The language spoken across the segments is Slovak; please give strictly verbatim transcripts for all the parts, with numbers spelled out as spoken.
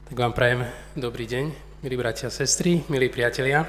Tak vám prajem dobrý deň, milí bratia a sestry, milí priatelia.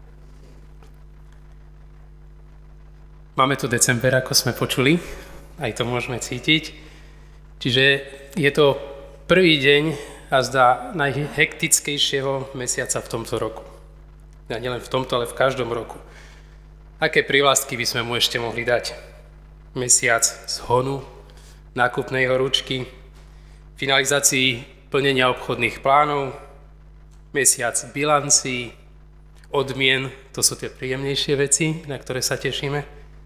Máme tu december, ako sme počuli, aj to môžeme cítiť. Čiže je to prvý deň a zdá najhektickejšieho mesiaca v tomto roku. A nielen v tomto, ale v každom roku. Aké prívlastky by sme mu ešte mohli dať? Mesiac zhonu, nákupnej horúčky, finalizácii plnenia obchodných plánov, mesiac bilancií, odmien, to sú tie príjemnejšie veci, na ktoré sa tešíme.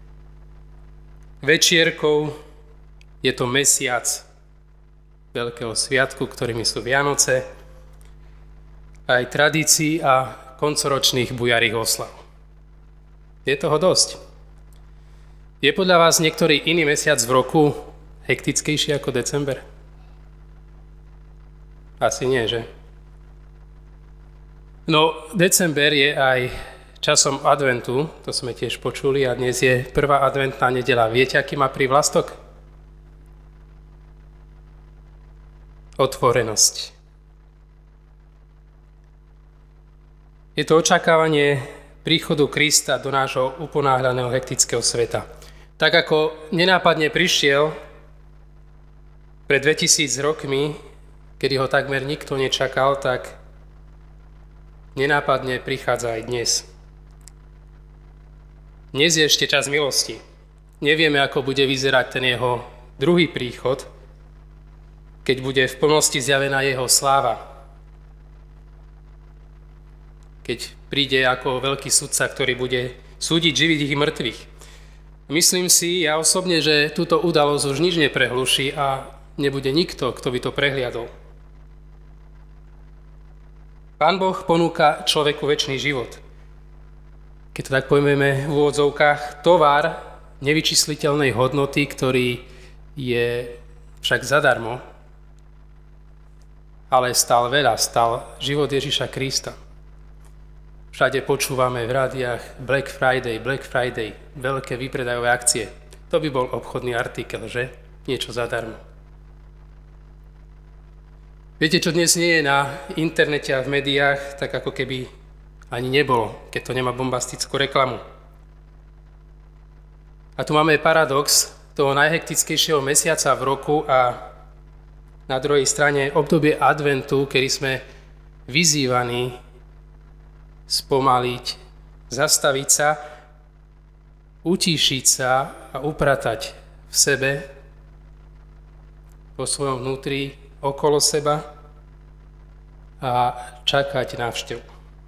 Večierkou je to mesiac veľkého sviatku, ktorými sú Vianoce, aj tradícií a koncoročných bujarých oslav. Je toho dosť. Je podľa vás niektorý iný mesiac v roku hektickejší ako december? Asi nie, že? No, december je aj časom adventu, to sme tiež počuli, a dnes je prvá adventná nedeľa. Viete, aký má prívlastok? Otvorenosť. Je to očakávanie príchodu Krista do nášho uponáhľaného hektického sveta. Tak ako nenápadne prišiel pred dvetisíc rokmi, kedy ho takmer nikto nečakal, tak nenápadne prichádza aj dnes. Dnes je ešte čas milosti. Nevieme, ako bude vyzerať ten jeho druhý príchod, keď bude v plnosti zjavená jeho sláva. Keď príde ako veľký sudca, ktorý bude súdiť živých i mŕtvych. Myslím si, ja osobne, že túto udalosť už nič neprehluší a nebude nikto, kto by to prehliadol. Pán Boh ponúka človeku večný život. Keď to tak pojmeme v úvodzovkách, tovar nevyčísliteľnej hodnoty, ktorý je však zadarmo, ale stal veľa, stal život Ježiša Krista. Všade počúvame v rádiách Black Friday, Black Friday, veľké výpredajové akcie. To by bol obchodný artikel, že? Niečo zadarmo. Viete, čo dnes nie je na internete a v médiách, tak ako keby ani nebolo, keď to nemá bombastickú reklamu. A tu máme paradox toho najhektickejšieho mesiaca v roku a na druhej strane obdobie adventu, kedy sme vyzývaní spomaliť, zastaviť sa, utíšiť sa a upratať v sebe, vo svojom vnútri, okolo seba a čakať návštevu.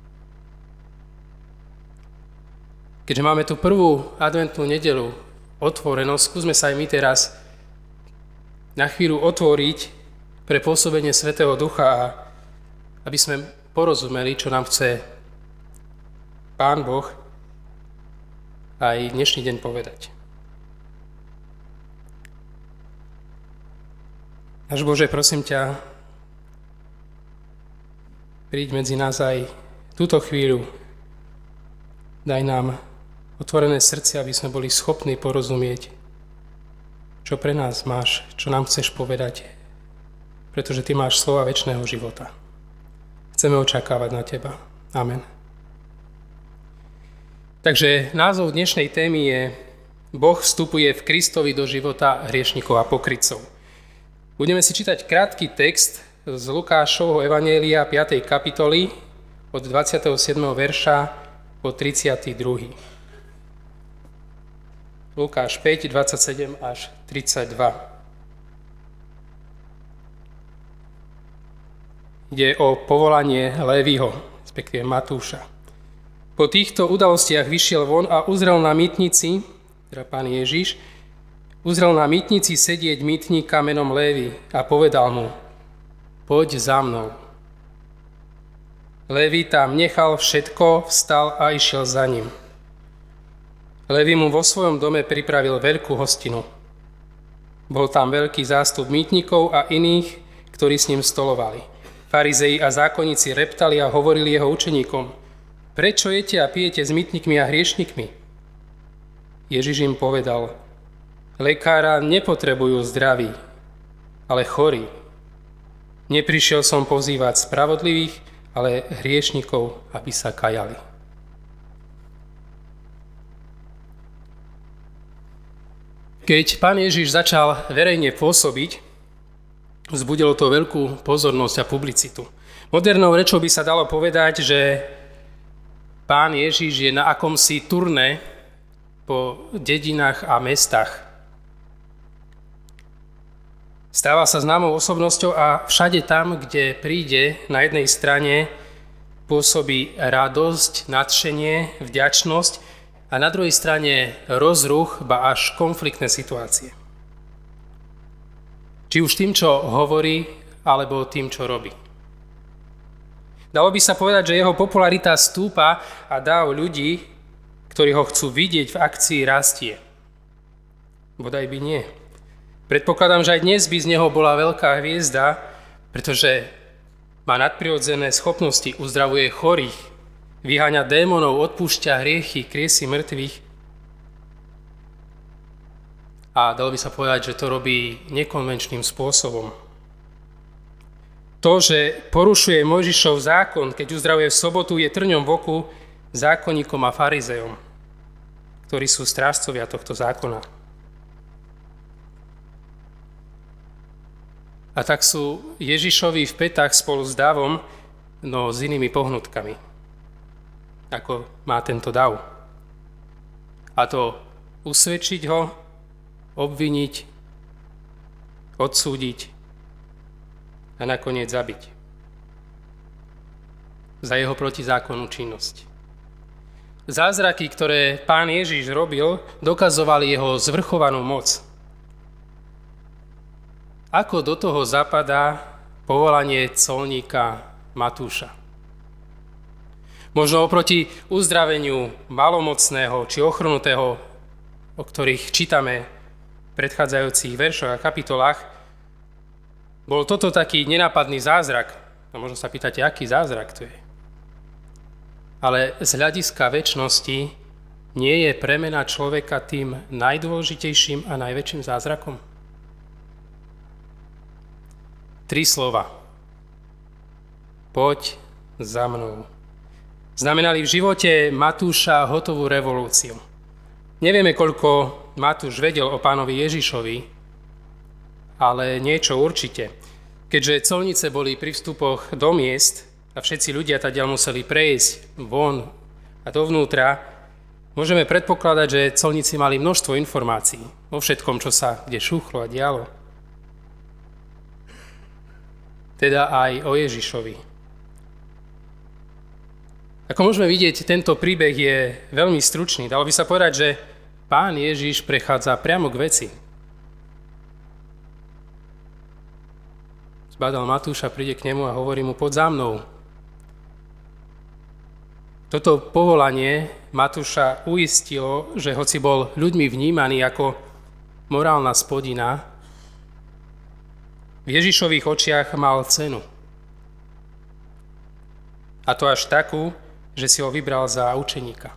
Keďže máme tu prvú adventnú nedeľu otvorenosť, skúsme sa aj my teraz na chvíľu otvoriť pre pôsobenie Svätého Ducha, a aby sme porozumeli, čo nám chce Pán Boh aj dnešný deň povedať. Náš Bože, prosím ťa, príď medzi nás aj túto chvíľu. Daj nám otvorené srdce, aby sme boli schopní porozumieť, čo pre nás máš, čo nám chceš povedať, pretože Ty máš slova večného života. Chceme očakávať na Teba. Amen. Takže názov dnešnej témy je Boh vstupuje v Kristovi do života hriešnikov a pokrytcov. Budeme si čítať krátky text z Lukášovho evanjelia piatej kapitoly od dvadsiateho siedmeho verša po tridsiaty druhý. Lukáš päť, dvadsaťsedem až tridsaťdva. Ide o povolanie Léviho, respektíve Matúša. Po týchto udalostiach vyšiel von a uzrel na mýtnici, teda Pán Ježiš, uzrel na mýtnici sedieť mýtnika menom Lévi a povedal mu: Poď za mnou. Lévi tam nechal všetko, vstal a išiel za ním. Lévi mu vo svojom dome pripravil veľkú hostinu. Bol tam veľký zástup mýtnikov a iných, ktorí s ním stolovali. Farizei a zákonníci reptali a hovorili jeho učeníkom: Prečo jete a pijete s mýtnikmi a hriešnikmi? Ježiš im povedal: Lekára nepotrebujú zdraví, ale chorí. Neprišiel som pozývať spravodlivých, ale hriešnikov, aby sa kajali. Keď Pán Ježiš začal verejne pôsobiť, vzbudilo to veľkú pozornosť a publicitu. Modernou rečou by sa dalo povedať, že Pán Ježiš je na akomsi turné po dedinách a mestách. Stáva sa známou osobnosťou a všade tam, kde príde, na jednej strane pôsobí radosť, nadšenie, vďačnosť a na druhej strane rozruch, ba až konfliktné situácie. Či už tým, čo hovorí, alebo tým, čo robí. Dalo by sa povedať, že jeho popularita stúpa a dáv ľudí, ktorí ho chcú vidieť v akcii, rastie. Bodaj by nie. Predpokladám, že aj dnes by z neho bola veľká hviezda, pretože má nadprirodzené schopnosti, uzdravuje chorých, vyháňa démonov, odpúšťa hriechy, kriesi mŕtvych. A dalo by sa povedať, že to robí nekonvenčným spôsobom. To, že porušuje Mojžišov zákon, keď uzdravuje v sobotu, je trňom v oku zákonníkom a farizejom, ktorí sú strážcovia tohto zákona. A tak sú Ježišovi v pätách spolu s davom, no s inými pohnutkami, ako má tento dav. A to usvedčiť ho, obviniť, odsúdiť a nakoniec zabiť. Za jeho protizákonnú činnosť. Zázraky, ktoré Pán Ježiš robil, dokazovali jeho zvrchovanú moc. Ako do toho zapadá povolanie colníka Matúša? Možno oproti uzdraveniu malomocného či ochrnutého, o ktorých čítame v predchádzajúcich veršoch a kapitolách, bol toto taký nenápadný zázrak. No možno sa pýtate, aký zázrak to je. Ale z hľadiska večnosti nie je premena človeka tým najdôležitejším a najväčším zázrakom? Tri slova. Poď za mnou. Znamenali v živote Matúša hotovú revolúciu. Nevieme, koľko Matúš vedel o Pánovi Ježišovi, ale niečo určite. Keďže colnice boli pri vstupoch do miest a všetci ľudia tadiaľ museli prejsť von a dovnútra, môžeme predpokladať, že colníci mali množstvo informácií o všetkom, čo sa kde šúchlo a dialo. Teda aj o Ježišovi. Ako môžeme vidieť, tento príbeh je veľmi stručný. Dalo by sa povedať, že Pán Ježiš prechádza priamo k veci. Zbadal Matúša, príde k nemu a hovorí mu, poď za mnou. Toto povolanie Matúša uistilo, že hoci bol ľuďmi vnímaný ako morálna spodina, v Ježišových očiach mal cenu. A to až takú, že si ho vybral za učeníka.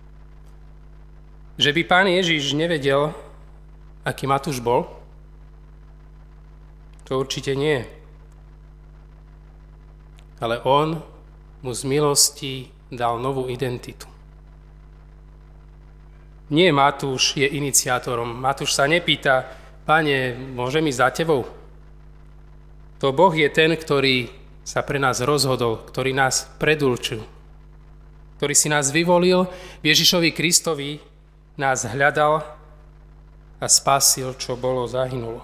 Že by Pán Ježiš nevedel, aký Matúš bol? To určite nie. Ale on mu z milosti dal novú identitu. Nie Matúš je iniciátorom. Matúš sa nepýta, Pane, môžem ísť za tebou? To Boh je ten, ktorý sa pre nás rozhodol, ktorý nás predurčil, ktorý si nás vyvolil, v Ježišovi Kristovi nás hľadal a spasil, čo bolo, zahynulo.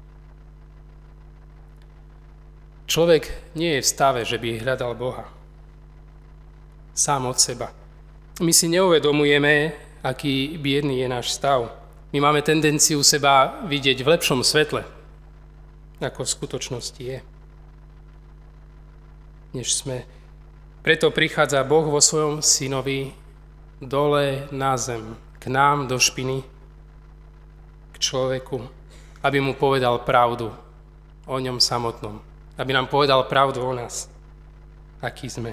Človek nie je v stave, že by hľadal Boha. Sám od seba. My si neuvedomujeme, aký biedný je náš stav. My máme tendenciu seba vidieť v lepšom svetle, ako v skutočnosti je, než sme. Preto prichádza Boh vo svojom synovi dole na zem, k nám do špiny, k človeku, aby mu povedal pravdu o ňom samotnom, aby nám povedal pravdu o nás, aký sme.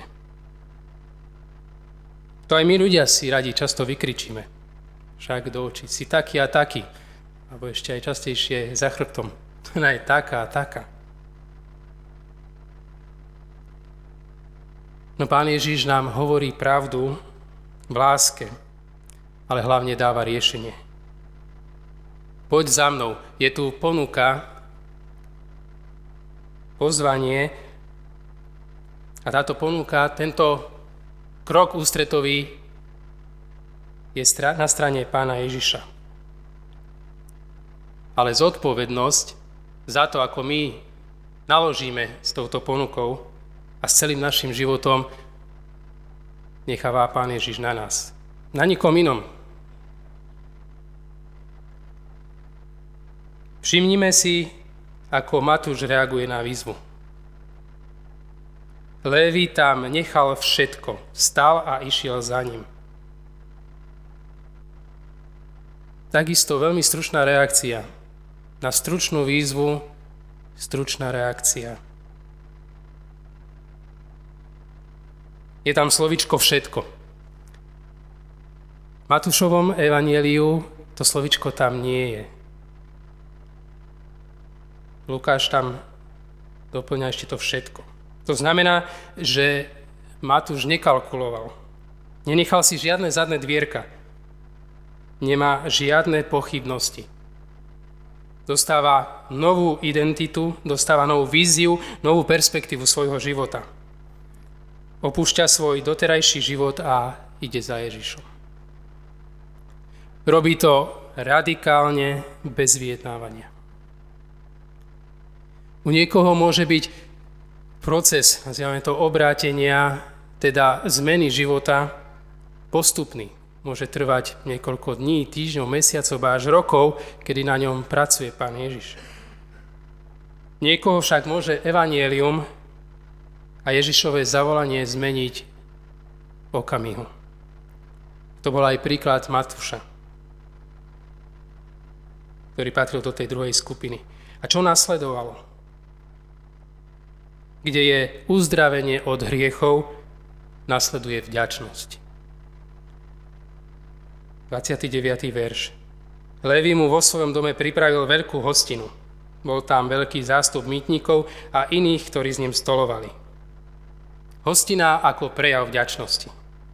To aj my ľudia si radi často vykričíme, však do očí, si taký a taký, alebo ešte aj častejšie za chrbtom. Ona je taká a taká. No Pán Ježiš nám hovorí pravdu v láske, ale hlavne dáva riešenie. Poď za mnou. Je tu ponuka, pozvanie a táto ponuka, tento krok ústretový je na strane Pána Ježiša. Ale zodpovednosť za to, ako my naložíme s touto ponukou a s celým našim životom, necháva Pán Ježiš na nás. Na nikom inom. Všimnime si, ako Matúš reaguje na výzvu. Lévi tam nechal všetko, vstal a išiel za ním. Takisto veľmi stručná reakcia. Na stručnú výzvu stručná reakcia. Je tam slovičko všetko. V Matúšovom evanjeliu to slovičko tam nie je. Lukáš tam doplňa ešte to všetko. To znamená, že Matúš nekalkuloval. Nenechal si žiadne zadné dvierka. Nemá žiadne pochybnosti. Dostáva novú identitu, dostáva novú víziu, novú perspektívu svojho života. Opúšťa svoj doterajší život a ide za Ježišom. Robí to radikálne, bez vyjednávania. U niekoho môže byť proces, nazývame to obrátenia, teda zmeny života, postupný. Môže trvať niekoľko dní, týždňov, mesiacov až rokov, kedy na ňom pracuje Pán Ježiš. Niekoho však môže evanjelium a Ježišové zavolanie zmeniť v okamihu. To bol aj príklad Matúša, ktorý patril do tej druhej skupiny. A čo nasledovalo? Kde je uzdravenie od hriechov, nasleduje vďačnosť. dvadsiaty deviaty verš. Lévi mu vo svojom dome pripravil veľkú hostinu. Bol tam veľký zástup mýtnikov a iných, ktorí s ním stolovali. Hostina ako prejav vďačnosti.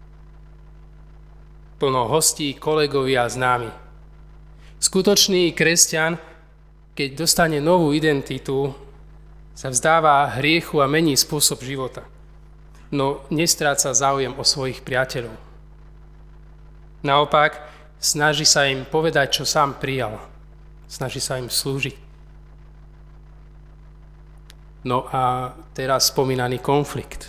Plno hostí, kolegovia a známi. Skutočný kresťan, keď dostane novú identitu, sa vzdáva hriechu a mení spôsob života. No nestráca záujem o svojich priateľov. Naopak, snaží sa im povedať, čo sám prijal. Snaží sa im slúžiť. No a teraz spomínaný konflikt.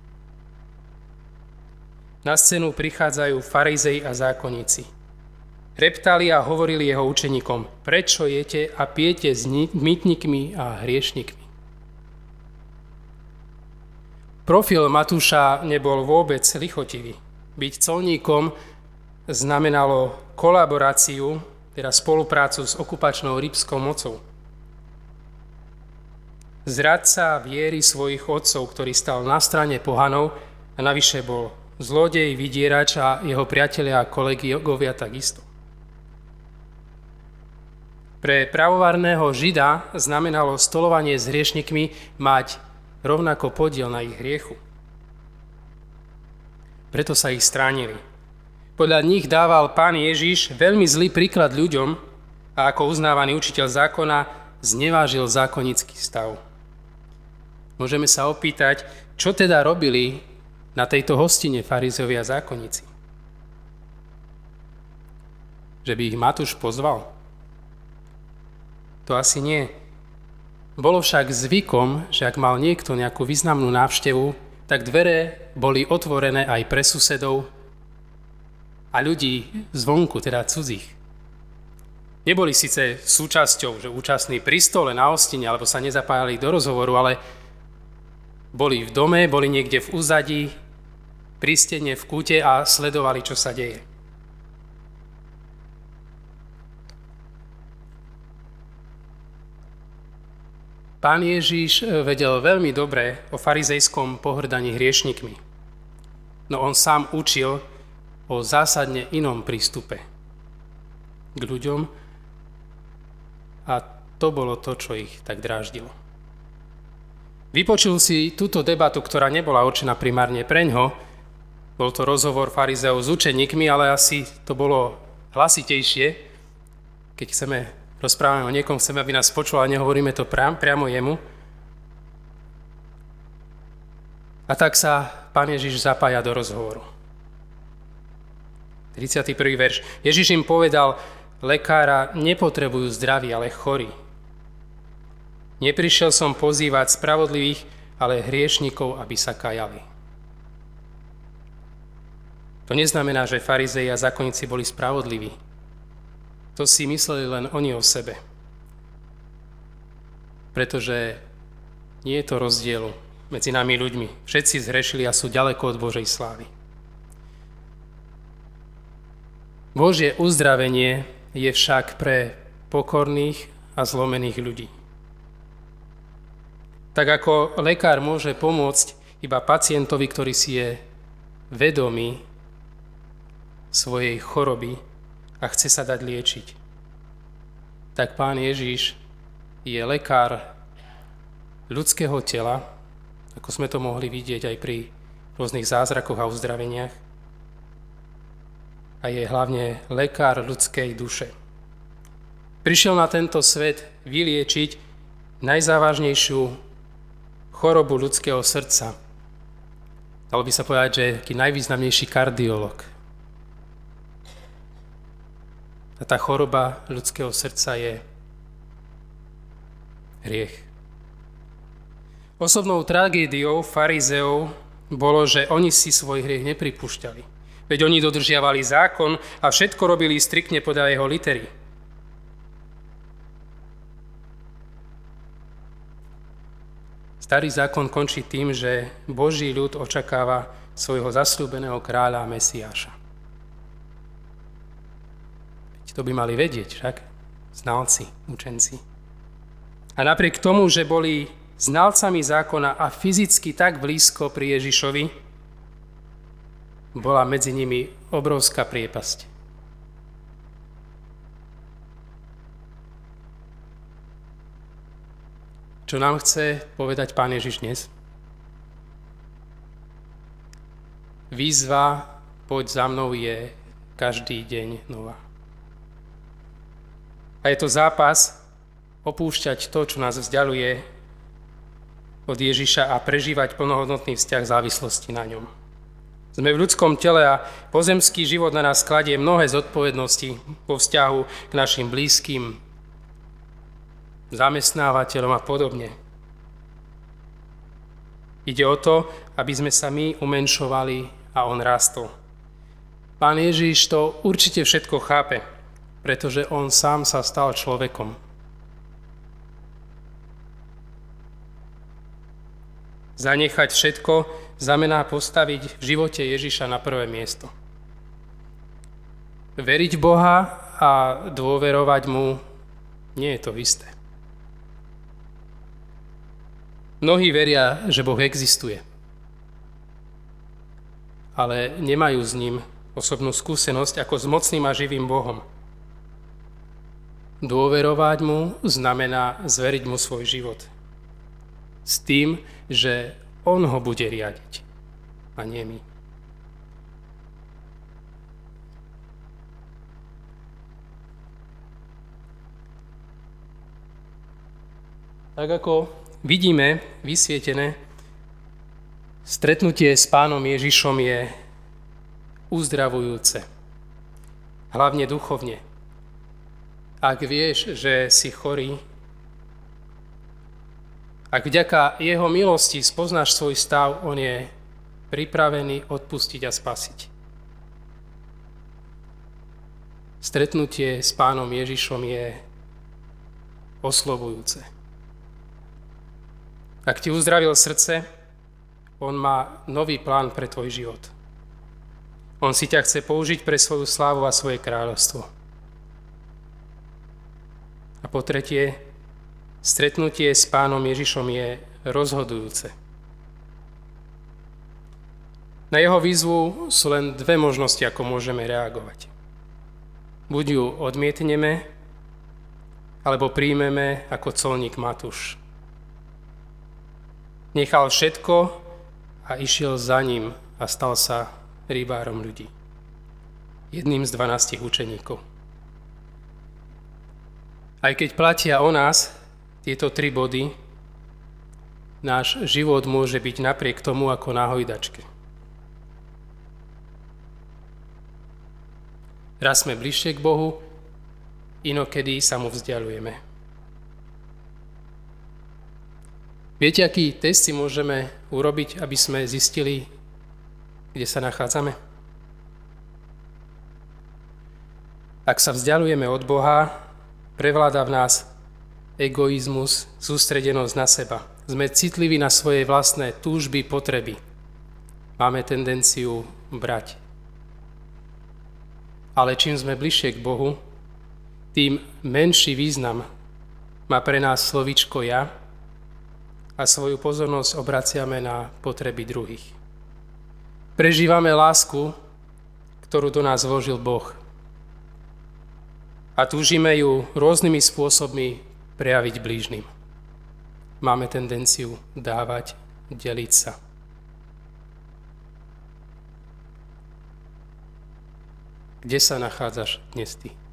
Na scénu prichádzajú farizei a zákonníci. Reptali a hovorili jeho učeníkom, prečo jete a pijete s mýtnikmi a hriešnikmi. Profil Matúša nebol vôbec lichotivý. Byť colníkom znamenalo kolaboráciu, teda spoluprácu s okupačnou rímskou mocou. Zradca viery svojich otcov, ktorý stal na strane pohanov a navyše bol zlodej, vydierač a jeho priatelia a kolegovia takisto. Pre pravovárneho Žida znamenalo stolovanie s hriešnikmi mať rovnako podiel na ich hriechu. Preto sa ich stránili. Podľa nich dával Pán Ježiš veľmi zlý príklad ľuďom a ako uznávaný učiteľ zákona znevážil zákonnícky stav. Môžeme sa opýtať, čo teda robili na tejto hostine farizei a zákonníci? Že by ich Matúš pozval? To asi nie. Bolo však zvykom, že ak mal niekto nejakú významnú návštevu, tak dvere boli otvorené aj pre susedov a ľudí zvonku, teda cudzích. Neboli síce súčasťou, že účastní pri stole na hostine, alebo sa nezapájali do rozhovoru, ale boli v dome, boli niekde v úzadí, pri stene, v kúte a sledovali, čo sa deje. Pán Ježiš vedel veľmi dobre o farizejskom pohrdaní hriešnikmi. No on sám učil o zásadne inom prístupe k ľuďom a to bolo to, čo ich tak dráždilo. Vypočul si túto debatu, ktorá nebola určená primárne preňho. Bol to rozhovor farizeov s učeníkmi, ale asi to bolo hlasitejšie. Keď chceme, rozprávame o niekom, chceme, aby nás počul, a nehovoríme to priam, priamo jemu. A tak sa Pán Ježiš zapája do rozhovoru. tridsiaty prvý verš. Ježiš im povedal, lekára nepotrebujú zdraví, ale chorí. Neprišiel som pozývať spravodlivých, ale hriešnikov, aby sa kajali. To neznamená, že farizei a zákonníci boli spravodliví. To si mysleli len oni o sebe. Pretože nie je to rozdielu medzi nami ľuďmi. Všetci zhrešili a sú ďaleko od Božej slávy. Božie uzdravenie je však pre pokorných a zlomených ľudí. Tak ako lekár môže pomôcť iba pacientovi, ktorý si je vedomý svojej choroby a chce sa dať liečiť, tak Pán Ježiš je lekár ľudského tela, ako sme to mohli vidieť aj pri rôznych zázrakoch a uzdraveniach, a je hlavne lekár ľudskej duše. Prišiel na tento svet vyliečiť najzávažnejšiu chorobu ľudského srdca. Dalo by sa povedať, že je taký najvýznamnejší kardiolog. A tá choroba ľudského srdca je hriech. Osobnou tragédiou farizeov bolo, že oni si svoj hriech nepripúšťali. Veď oni dodržiavali zákon a všetko robili striktne podľa jeho litery. Starý zákon končí tým, že Boží ľud očakáva svojho zasľúbeného kráľa a Mesiáša. To by mali vedieť, však? Znalci, učenci. A napriek tomu, že boli znalcami zákona a fyzicky tak blízko pri Ježišovi, bola medzi nimi obrovská priepasť. Čo nám chce povedať Pán Ježiš dnes? Výzva poď za mnou je každý deň nová. A je to zápas opúšťať to, čo nás vzdialuje od Ježiša, a prežívať plnohodnotný vzťah závislosti na ňom. Sme v ľudskom tele a pozemský život na nás kladie mnohé zodpovednosti vo vzťahu k našim blízkym, zamestnávateľom a podobne. Ide o to, aby sme sa my umenšovali a on rástol. Pán Ježiš to určite všetko chápe, pretože on sám sa stal človekom. Zanechať všetko znamená postaviť v živote Ježiša na prvé miesto. Veriť v Boha a dôverovať mu nie je to isté. Mnohí veria, že Boh existuje, ale nemajú s ním osobnú skúsenosť ako s mocným a živým Bohom. Dôverovať mu znamená zveriť mu svoj život. S tým, že on ho bude riadiť, a nie my. Tak ako vidíme vysvietené, stretnutie s Pánom Ježišom je uzdravujúce, hlavne duchovne. Ak vieš, že si chorý, ak vďaka jeho milosti spoznáš svoj stav, on je pripravený odpustiť a spasiť. Stretnutie s Pánom Ježišom je oslovujúce. Ak ti uzdravil srdce, on má nový plán pre tvoj život. On si ťa chce použiť pre svoju slávu a svoje kráľovstvo. A po tretie, stretnutie s Pánom Ježišom je rozhodujúce. Na jeho výzvu sú len dve možnosti, ako môžeme reagovať. Buď ju odmietneme, alebo príjmeme ako colník Matúš. Nechal všetko a išiel za ním a stal sa rybárom ľudí. Jedným z dvanástich učeníkov. Aj keď platia o nás tieto tri body, náš život môže byť napriek tomu ako na hojdačke. Raz sme bližšie k Bohu, inokedy sa mu vzdialujeme. Viete, aký test si môžeme urobiť, aby sme zistili, kde sa nachádzame? Ak sa vzdialujeme od Boha, prevláda v nás egoizmus, sústredenosť na seba. Sme citliví na svoje vlastné túžby, potreby. Máme tendenciu brať. Ale čím sme bližšie k Bohu, tým menší význam má pre nás slovíčko ja a svoju pozornosť obraciame na potreby druhých. Prežívame lásku, ktorú do nás vložil Boh. A túžime ju rôznymi spôsobmi prejaviť blížnym. Máme tendenciu dávať, deliť sa. Kde sa nachádzaš dnes ty?